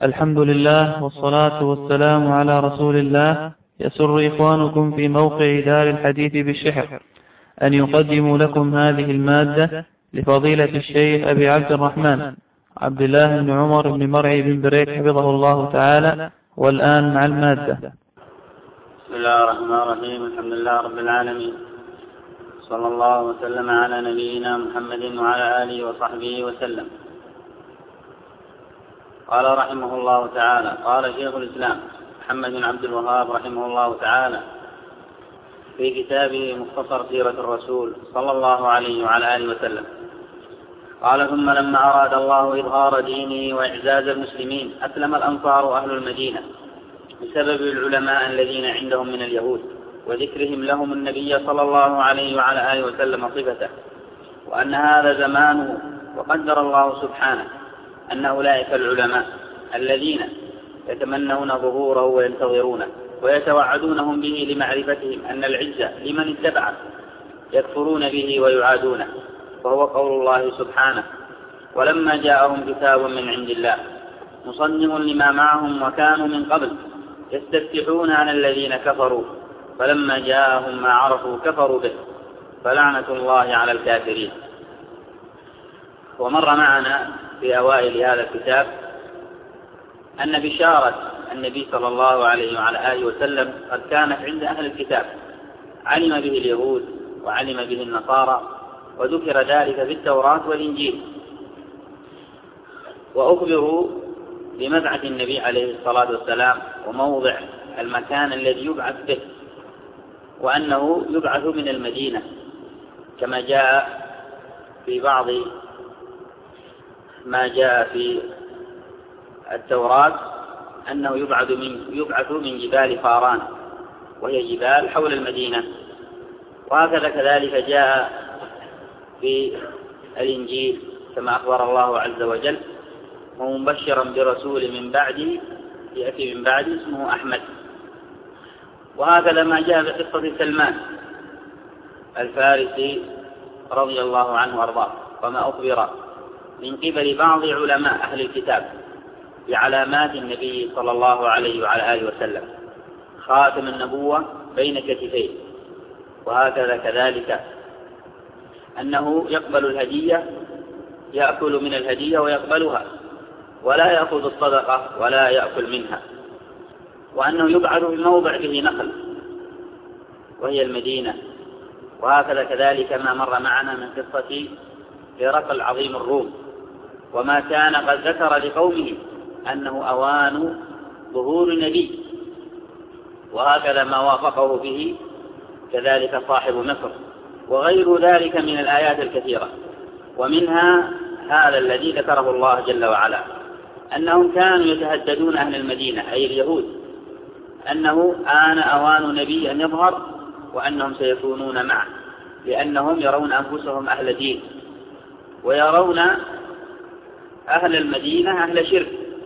الحمد لله والصلاة والسلام على رسول الله. يسر إخوانكم في موقع دار الحديث بالشحر أن يقدموا لكم هذه المادة لفضيلة الشيخ أبي عبد الرحمن عبد الله بن عمر بن مرعي بن بريك حفظه الله تعالى. والآن مع المادة. بسم الله الرحمن الرحيم. الحمد لله رب العالمين، صلى الله وسلم على نبينا محمد وعلى آله وصحبه وسلم. قال رحمه الله تعالى: قال شيخ الإسلام محمد بن عبد الوهاب رحمه الله تعالى في كتابه مختصر سيرة الرسول صلى الله عليه وعلى آله وسلم، قال: ثم لما أراد الله إظهار دينه وإعزاز المسلمين أسلم الأنصار أهل المدينة بسبب العلماء الذين عندهم من اليهود وذكرهم لهم النبي صلى الله عليه وعلى آله وسلم صفته، وأن هذا زمانه، وقدر الله سبحانه أن أولئك العلماء الذين يتمنون ظهوره وينتظرونه ويتوعدونهم به لمعرفتهم أن العزة لمن اتبعه يكفرون به ويعادونه، وهو قول الله سبحانه: ولما جاءهم كتاب من عند الله مصدق لما معهم وكانوا من قبل يستفتحون على الذين كفروا فلما جاءهم ما عرفوا كفروا به فلعنة الله على الكافرين. ومر معنا في أوائل هذا الكتاب أن بشارة النبي صلى الله عليه وعلى آله وسلم قد كانت عند أهل الكتاب، علم به اليهود وعلم به النصارى، وذكر ذلك في التوراة والإنجيل، وأخبروا بمبعث النبي عليه الصلاة والسلام وموضع المكان الذي يبعث به، وأنه يبعث من المدينة كما جاء في بعض ما جاء في التوراة أنه يبعث من جبال فاران، وهي جبال حول المدينة. وهكذا كذلك جاء في الإنجيل كما أخبر الله عز وجل: ومبشرا برسول من بعدي يأتي من بعدي اسمه أحمد. وهكذا ما جاء بقصة سلمان الفارسي رضي الله عنه وارضاه، وما أخبر من قبل بعض علماء أهل الكتاب بعلامات النبي صلى الله عليه وعلى آله وسلم: خاتم النبوة بين كتفيه، وهكذا كذلك أنه يقبل الهدية، يأكل من الهدية ويقبلها ولا يأخذ الصدقة ولا يأكل منها، وأنه يبعث في موضع به نخل وهي المدينة. وهكذا كذلك ما مر معنا من قصة هرقل عظيم الروم، وما كان قد ذكر لقومه أنه أوان ظهور نبي، وهكذا ما وافقه به كذلك صاحب مصر، وغير ذلك من الآيات الكثيرة. ومنها هذا الذي ذكره الله جل وعلا، أنهم كانوا يتهددون أهل المدينة أي اليهود أنه آن أوان نبي أن يظهر وأنهم سيكونون معه، لأنهم يرون أنفسهم أهل دين، ويرون أهل المدينة أهل شرك،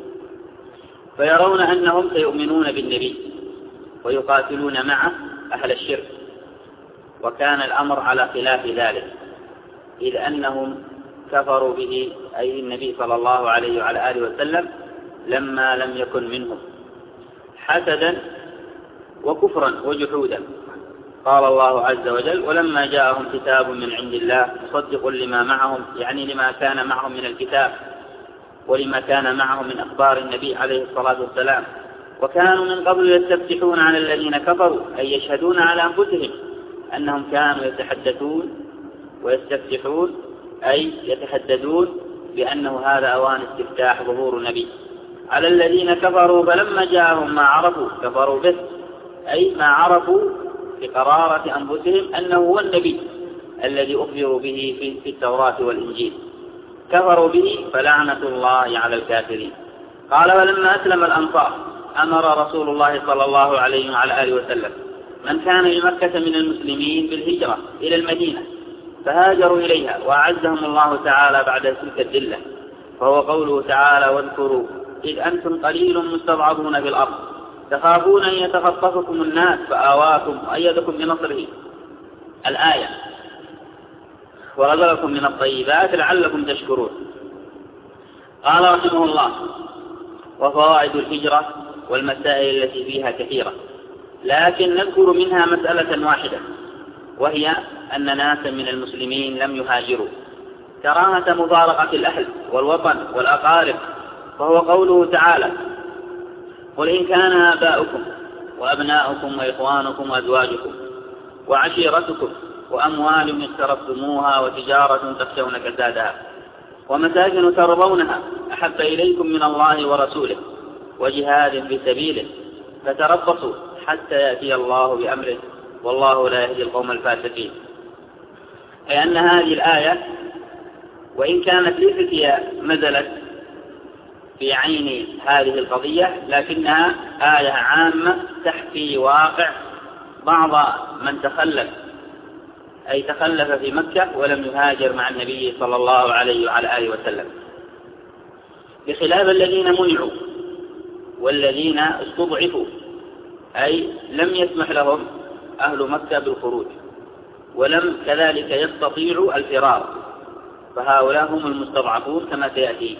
فيرون أنهم سيؤمنون بالنبي ويقاتلون معه أهل الشرك. وكان الأمر على خلاف ذلك، إذ أنهم كفروا به أي النبي صلى الله عليه وعلى آله وسلم لما لم يكن منهم، حسدا وكفرا وجحودا. قال الله عز وجل: ولما جاءهم كتاب من عند الله مصدق لما معهم، يعني لما كان معهم من الكتاب ولما كان معهم من أخبار النبي عليه الصلاة والسلام، وكانوا من قبل يستفتحون على الذين كفروا أي يشهدون على أنفسهم أنهم كانوا يتحدثون ويستفتحون أي يتحددون بأنه هذا أوان استفتاح ظهور نبي على الذين كفروا فلما جاءهم ما عرفوا كفروا به، أي ما عرفوا بقرارة أنفسهم أنه هو النبي الذي أخبروا به في التوراة والإنجيل، كفروا به فلعنة الله على الكافرين. قال: ولما أسلم الأنصار أمر رسول الله صلى الله عليه وعلى آله وسلم من كان بمكة من المسلمين بالهجرة إلى المدينة فهاجروا إليها، وأعزهم الله تعالى بعد تلك الذلة، فهو قوله تعالى: واذكروا إذ أنتم قليل مستضعفون في الأرض تخافون أن يتخطفكم الناس فآواكم وأيدكم بنصره، الآية، ورزقكم من الطيبات لعلكم تشكرون. قال رحمه الله: وفوائد الهجرة والمسائل التي فيها كثيرة، لكن نذكر منها مسألة واحدة، وهي أن ناسا من المسلمين لم يهاجروا كراهة مفارقة الأهل والوطن والأقارب، وهو قوله تعالى: قل إن كان آباؤكم وأبناؤكم وإخوانكم وأزواجكم وعشيرتكم وأموال اقترفتموها وتجارة تخشون كسادها ومساكن ترضونها أحب إليكم من الله ورسوله وجهاد في سبيله فتربصوا حتى يأتي الله بأمره والله لا يهدي القوم الفاسقين. أي أن هذه الآية وإن كانت ليست هي نزلت في عين هذه القضية، لكنها آية عامة تحكي واقع بعض من تخلف في مكة ولم يهاجر مع النبي صلى الله عليه وعلى آله وسلم، بخلاف الذين منعوا والذين استضعفوا، أي لم يسمح لهم أهل مكة بالخروج ولم كذلك يستطيعوا الفرار، فهؤلاء هم المستضعفون كما سيأتي.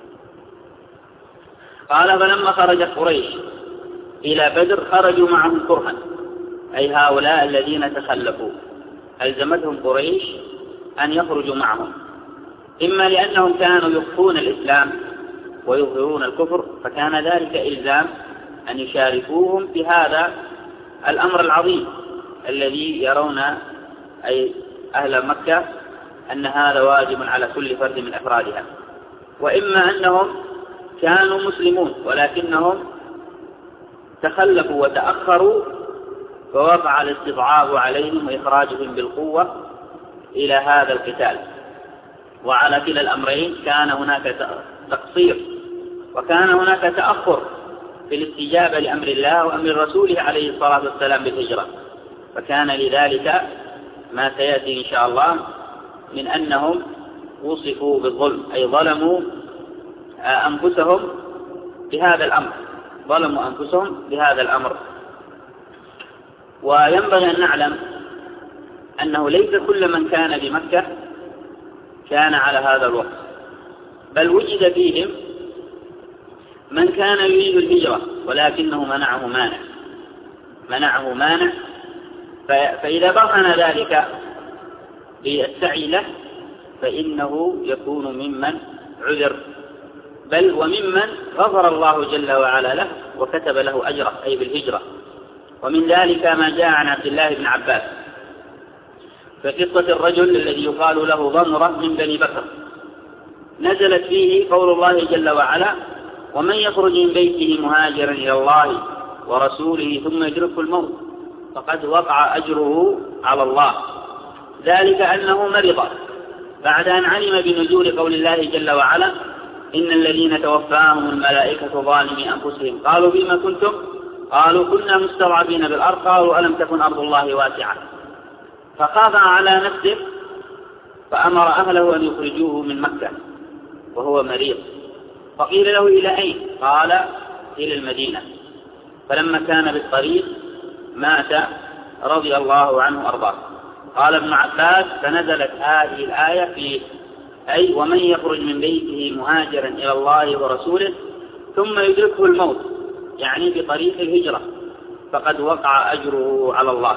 قال: فلما خرجت قريش إلى بدر خرجوا معهم كرها، أي هؤلاء الذين تخلفوا ألزمتهم قريش أن يخرجوا معهم، إما لأنهم كانوا يخفون الإسلام ويظهرون الكفر، فكان ذلك إلزام أن يشاركوهم في هذا الأمر العظيم الذي يرون أي أهل مكة أن هذا واجب على كل فرد من أفرادها، وإما أنهم كانوا مسلمون ولكنهم تخلفوا وتأخروا فوقع الاستضعاف عليهم وإخراجهم بالقوة إلى هذا القتال. وعلى كلا الأمرين كان هناك تقصير وكان هناك تأخر في الاستجابة لأمر الله وأمر رسوله عليه الصلاة والسلام بالهجرة، فكان لذلك ما سيأتي إن شاء الله من أنهم وصفوا بالظلم، أي ظلموا أنفسهم بهذا الأمر. وينبغي أن نعلم أنه ليس كل من كان بمكة كان على هذا الوقت، بل وجد فيهم من كان يريد الهجرة ولكنه منعه مانع، فإذا برهن ذلك بالسعي له فإنه يكون ممن عذر، بل وممن غفر الله جل وعلا له وكتب له أجره أي بالهجرة. ومن ذلك ما جاء عن عبد الله بن عباس في قصة الرجل الذي يقال له ضمرة من بني بكر، نزلت فيه قول الله جل وعلا: ومن يخرج من بيته مهاجرا إلى الله ورسوله ثم يدركه الموت فقد وقع أجره على الله، ذلك أنه مرض بعد أن علم بنزول قول الله جل وعلا: إن الذين توفاهم الملائكة ظالمي أنفسهم قالوا بما كنتم؟ قالوا كنا مستضعفين بالأرض قالوا ألم تكن أرض الله واسعة، فخاف على نفسه فأمر أهله أن يخرجوه من مكة وهو مريض، فقيل له: إلى أين؟ قال: إلى المدينة. فلما كان بالطريق مات رضي الله عنه وأرضاه. قال ابن عباس: فنزلت هذه الآية فيه، أي ومن يخرج من بيته مهاجرا إلى الله ورسوله ثم يدركه الموت، يعني بطريق الهجرة، فقد وقع أجره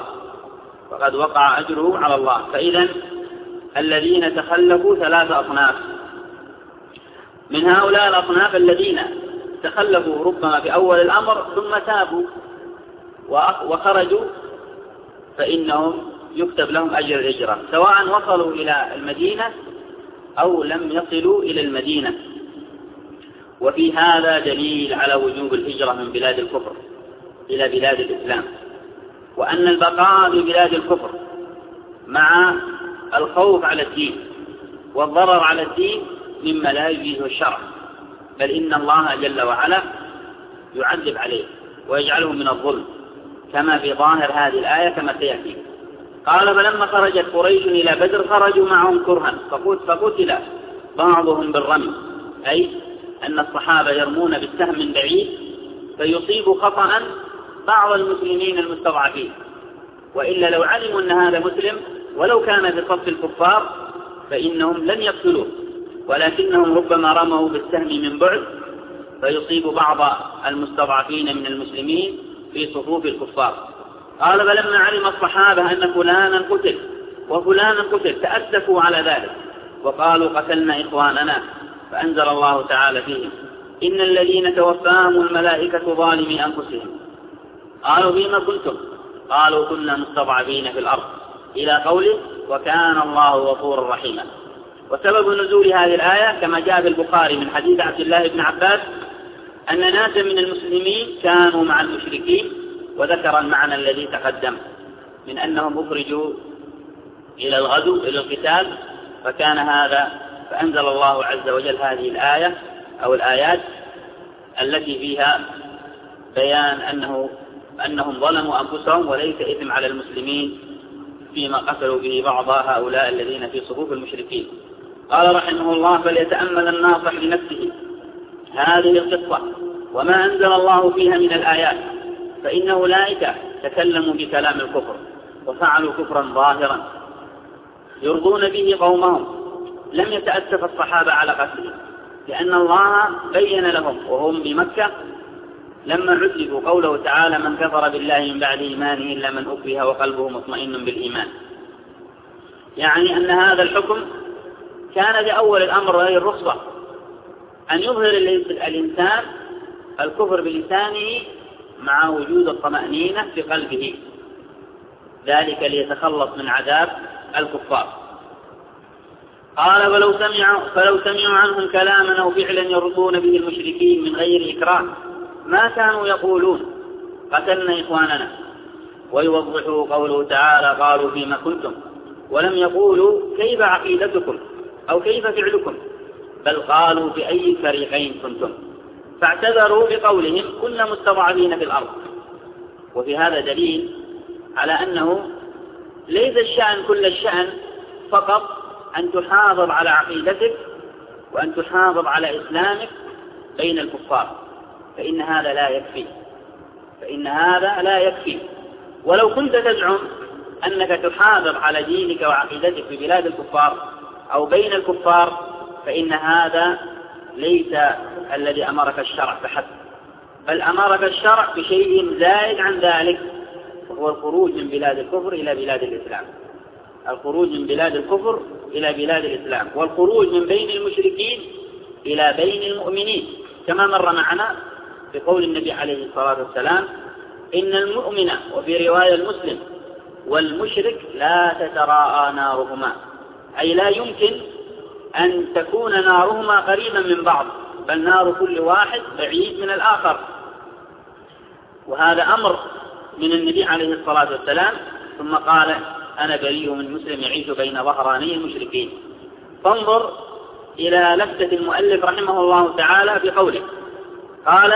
على الله. فإذا الذين تخلفوا 3 أصناف، من هؤلاء الأصناف الذين تخلفوا ربما في أول الأمر ثم تابوا وخرجوا، فإنهم يكتب لهم أجر الهجرة سواء وصلوا إلى المدينة أو لم يصلوا إلى المدينة. وفي هذا دليل على وجوب الهجرة من بلاد الكفر إلى بلاد الإسلام، وأن البقاء في بلاد الكفر مع الخوف على الدين والضرر على الدين مما لا يجيزه الشرع، بل إن الله جل وعلا يعذب عليه ويجعله من الظلم كما في ظاهر هذه الآية كما سيأتي. قال: فلما خرجت قريش إلى بدر خرجوا معهم كرها فقتل بعضهم بالرمي، أي أن الصحابة يرمون بالسهم من بعيد فيصيب خطأ بعض المسلمين المستضعفين، وإلا لو علموا أن هذا مسلم ولو كان في صف الكفار فإنهم لن يقتلوه، ولكنهم ربما رموا بالسهم من بعد فيصيب بعض المستضعفين من المسلمين في صفوف الكفار. قال فلما علم الصحابة أن فلانا قتل وفلانا قتل تأسفوا على ذلك وقالوا قتلنا إخواننا، فأنزل الله تعالى فيهم إن الذين توفاهم الملائكة ظالمي أنفسهم قالوا فيما كنتم؟ قالوا كنا مستضعفين في الأرض إلى قوله وكان الله غفورا رحيما. وسبب نزول هذه الآية كما جاء في البخاري من حديث عبد الله بن عباس أن ناسا من المسلمين كانوا مع المشركين، وذكر المعنى الذي تقدم من أنهم أخرجوا إلى الغزو إلى القتال، فكان هذا فأنزل الله عز وجل هذه الآية أو الآيات التي فيها بيان أنهم ظلموا أنفسهم وليس إثم على المسلمين فيما قتلوا به بعض هؤلاء الذين في صفوف المشركين. قال رحمه الله فليتأمل الناصح لنفسه هذه القصة وما أنزل الله فيها من الآيات، فإن أولئك تكلموا بكلام الكفر وفعلوا كفرا ظاهرا يرضون به قومهم. لم يتأسف الصحابة على قتله لأن الله بين لهم وهم بمكة لما عذبوا قوله تعالى من كفر بالله من بعد إيمانه إلا من أكره وقلبه مطمئن بالإيمان، يعني أن هذا الحكم كان لأول الأمر وهي الرخصة أن يظهر الإنسان الكفر بلسانه مع وجود الطمأنينة في قلبه، ذلك ليتخلص من عذاب الكفار. قال فلو سمعوا عنهم كلاما أو فعلا يرضون به المشركين من غير إكراه ما كانوا يقولون قتلنا إخواننا. ويوضحوا قوله تعالى قالوا فيما كنتم، ولم يقولوا كيف عقيدتكم أو كيف فعلكم، بل قالوا في أي الفريقين كنتم، فاعتذروا بقولهم كنا مستضعفين في الأرض. وفي هذا دليل على أنه ليس الشأن كل الشأن فقط أن تحافظ على عقيدتك وأن تحافظ على إسلامك بين الكفار، فإن هذا لا يكفي. ولو كنت تزعم أنك تحافظ على دينك وعقيدتك في بلاد الكفار أو بين الكفار فإن هذا ليس الذي أمرك الشرع فحسب، بل أمرك الشرع بشيء زائد عن ذلك، وهو الخروج من بلاد الكفر إلى بلاد الإسلام، الخروج من بلاد الكفر إلى بلاد الإسلام، والخروج من بين المشركين إلى بين المؤمنين، كما مر معنا في قول النبي عليه الصلاة والسلام إن المؤمن وفي رواية المسلم والمشرك لا تتراءى نارهما، أي لا يمكن أن تكون نارهما قريبا من بعض، بل نار كل واحد بعيد من الآخر. وهذا أمر من النبي عليه الصلاة والسلام، ثم قال أنا بريء من مسلم يعيش بين ظهراني المشركين. فانظر إلى لفتة المؤلف رحمه الله تعالى بقوله قال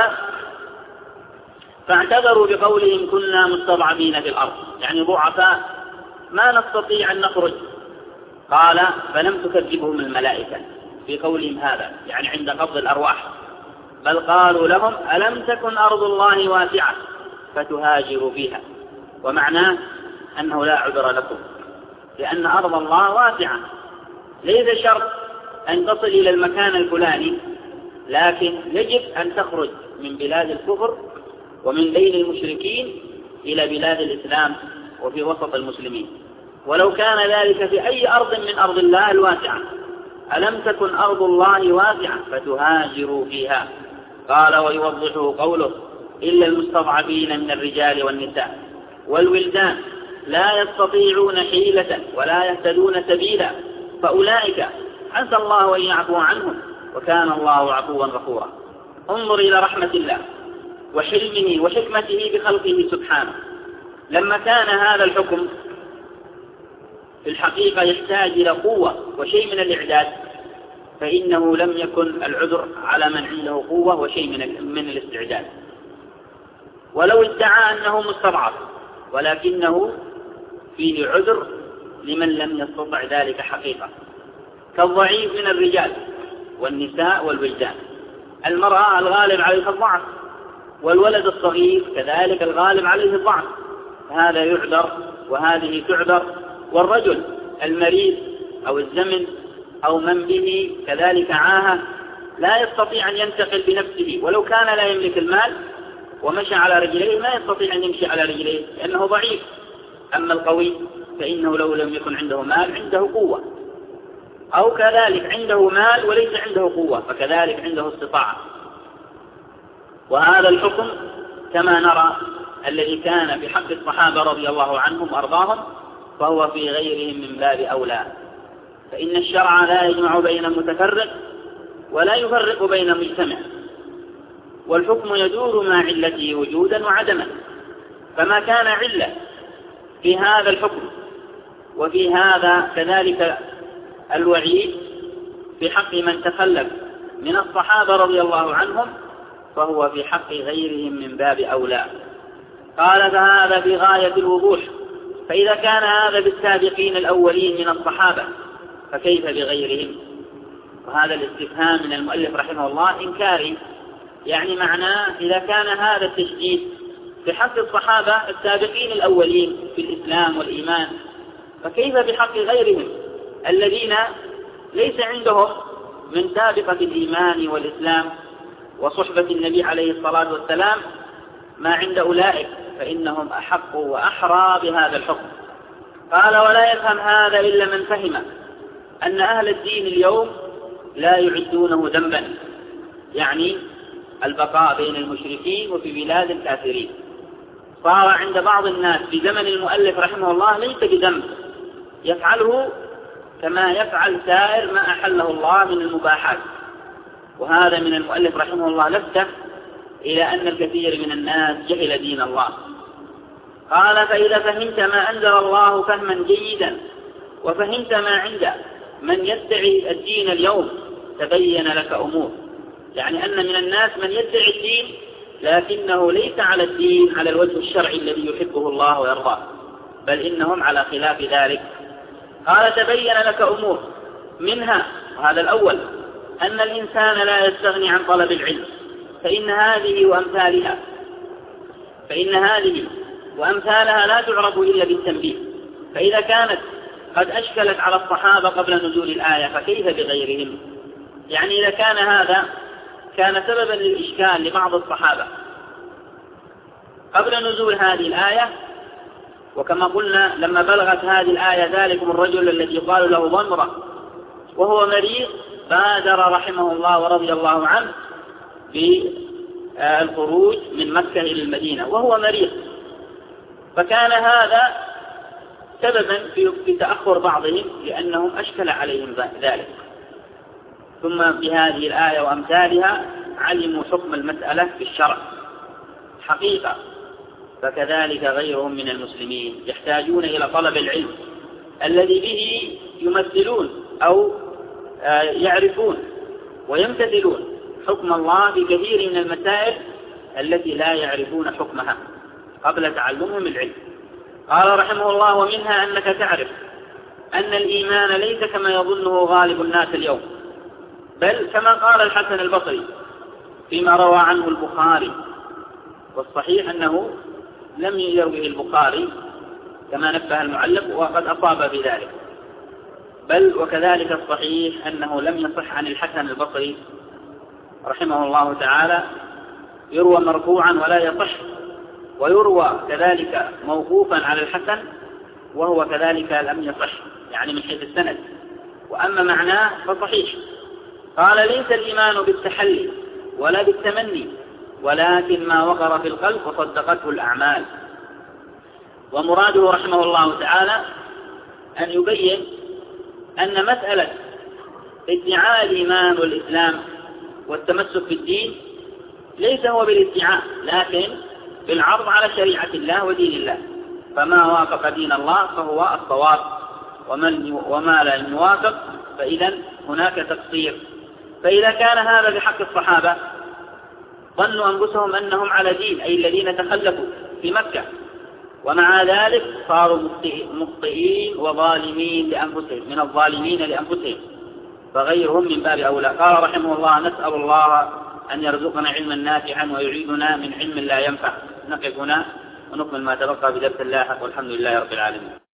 فاعتذروا بقولهم كنا مستضعفين في الأرض، يعني ضعفاء ما نستطيع أن نخرج. قال فلم تكذبهم الملائكة في قولهم هذا، يعني عند قبض الأرواح، بل قالوا لهم ألم تكن أرض الله واسعة فتهاجروا فيها، ومعناه أنه لا عذر لكم لأن أرض الله واسعة، ليس شرط أن تصل إلى المكان الفلاني، لكن يجب أن تخرج من بلاد الكفر ومن بين المشركين إلى بلاد الإسلام وفي وسط المسلمين، ولو كان ذلك في أي أرض من أرض الله الواسعة. ألم تكن أرض الله واسعة فتهاجروا فيها. قال ويوضحه قوله إلا المستضعفين من الرجال والنساء والولدان لا يستطيعون حيلة ولا يهتدون سبيلا، فأولئك عسى الله أن يعفو عنهم وكان الله عفوا غفورا. انظر إلى رحمة الله وحلمه وحكمته بخلقه سبحانه، لما كان هذا الحكم في الحقيقة يحتاج إلى قوة وشيء من الإعداد، فإنه لم يكن العذر على من عنده قوة وشيء من الاستعداد، ولو ادعى أنه مستضعف، ولكنه فيه عذر لمن لم يستطع ذلك حقيقة، كالضعيف من الرجال والنساء والولدان. المرأة الغالب عليها الضعف، والولد الصغير كذلك الغالب عليه الضعف، هذا يعذر وهذه تعذر. والرجل المريض أو الزمن أو من به كذلك عاهة لا يستطيع أن ينتقل بنفسه، ولو كان لا يملك المال ومشى على رجليه ما يستطيع أن يمشي على رجليه لأنه ضعيف. أما القوي فإنه لو لم يكن عنده مال عنده قوة، أو كذلك عنده مال وليس عنده قوة فكذلك عنده استطاعة. وهذا الحكم كما نرى الذي كان في حق الصحابة رضي الله عنهم وأرضاهم فهو في غيرهم من باب أولى، فإن الشرع لا يجمع بين متفرق ولا يفرق بين مجتمع، والحكم يدور مع علته وجودا وعدما. فما كان علة في هذا الحكم وفي هذا كذلك الوعيد في حق من تخلف من الصحابة رضي الله عنهم فهو في حق غيرهم من باب أولى. قال فهذا في غاية الوضوح، فإذا كان هذا بالسابقين الأولين من الصحابة فكيف بغيرهم؟ وهذا الاستفهام من المؤلف رحمه الله إنكاري، يعني معناه إذا كان هذا التشديد في حق الصحابة السابقين الأولين في الإسلام والإيمان فكيف بحق غيرهم الذين ليس عندهم من سابقة الإيمان والإسلام وصحبة النبي عليه الصلاة والسلام ما عند أولئك، فإنهم أحق وأحرى بهذا الحكم. قال ولا يفهم هذا إلا من فهم أن أهل الدين اليوم لا يعدونه ذنبا، يعني البقاء بين المشركين وفي بلاد الكافرين. صار عند بعض الناس في زمن المؤلف رحمه الله ليس بذنب، يفعله كما يفعل سائر ما أحله الله من المباحات. وهذا من المؤلف رحمه الله لفته إلى أن الكثير من الناس جهل دين الله. قال فإذا فهمت ما أنزل الله فهما جيدا وفهمت ما عند من يدعي الدين اليوم تبين لك أمور، يعني أن من الناس من يدعي الدين لكنه ليس على الدين على الوجه الشرعي الذي يحبه الله ويرضاه، بل إنهم على خلاف ذلك. قال تبين لك أمور منها، وهذا الأول، أن الإنسان لا يستغني عن طلب العلم، فإن هذه وأمثالها لا تعرف إلا بالتنبيه. فإذا كانت قد أشكلت على الصحابة قبل نزول الآية فكيف بغيرهم؟ يعني إذا كان هذا كان سببا للإشكال لبعض الصحابة قبل نزول هذه الآية، وكما قلنا لما بلغت هذه الآية ذلكم الرجل الذي يقال له ضمرة وهو مريض بادر رحمه الله ورضي الله عنه بالخروج من مكة إلى المدينة وهو مريض، فكان هذا سببا في تأخر بعضهم لأنهم أشكل عليهم ذلك. ثم بهذه الآية وأمثالها علموا حكم المسألة في الشرع حقيقة. فكذلك غيرهم من المسلمين يحتاجون إلى طلب العلم الذي به يمثلون أو يعرفون ويمتثلون حكم الله في كثير من المسائل التي لا يعرفون حكمها قبل تعلمهم العلم. قال رحمه الله ومنها أنك تعرف أن الإيمان ليس كما يظنه غالب الناس اليوم، بل كما قال الحسن البصري فيما روى عنه البخاري، والصحيح أنه لم يروه البخاري كما نبه المعلق وقد أصاب بذلك، بل وكذلك الصحيح أنه لم يصح عن الحسن البصري رحمه الله تعالى، يروى مرفوعا ولا يصح، ويروى كذلك موقوفا على الحسن وهو كذلك لم يصح يعني من حيث السند، وأما معناه فصحيح. قال ليس الإيمان بالتحلي ولا بالتمني ولكن ما وقر في القلب وصدقته الأعمال. ومراده رحمه الله تعالى أن يبين أن مسألة ادعاء الإيمان والإسلام والتمسك بالدين ليس هو بالادعاء لكن بالعرض على شريعة الله ودين الله، فما وافق دين الله فهو الصواب، وما لا يوافق فإذا هناك تقصير. فإذا كان هذا بحق الصحابة ظنوا أنفسهم أنهم على دين، أي الذين تخلفوا في مكة، ومع ذلك صاروا مخطئين وظالمين لأنفسهم من الظالمين لأنفسهم، فغيرهم من باب أولى. قال رحمه الله نسأل الله أن يرزقنا علما نافعا ويعيدنا من علم لا ينفع. نقف هنا ونكمل ما تبقى بدرس اللاحق والحمد لله رب العالمين.